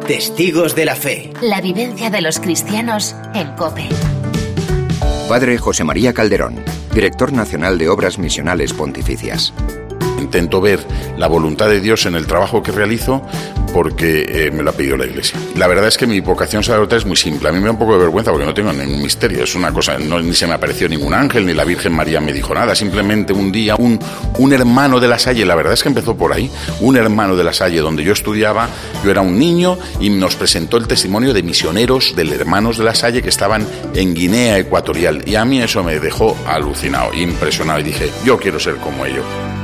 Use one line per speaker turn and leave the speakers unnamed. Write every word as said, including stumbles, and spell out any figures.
Testigos de la Fe.
La vivencia de los cristianos en COPE.
Padre José María Calderón, director nacional de Obras Misionales Pontificias.
Intento ver la voluntad de Dios en el trabajo que realizo porque eh, me lo ha pedido la Iglesia. La verdad es que mi vocación sacerdotal es muy simple. A mí me da un poco de vergüenza porque no tengo ningún misterio. Es una cosa, no, ni se me apareció ningún ángel, ni la Virgen María me dijo nada. Simplemente un día, un, un hermano de La Salle, la verdad es que empezó por ahí, un hermano de La Salle donde yo estudiaba, yo era un niño y nos presentó el testimonio de misioneros, de hermanos de La Salle que estaban en Guinea Ecuatorial. Y a mí eso me dejó alucinado, impresionado y dije, yo quiero ser como ellos.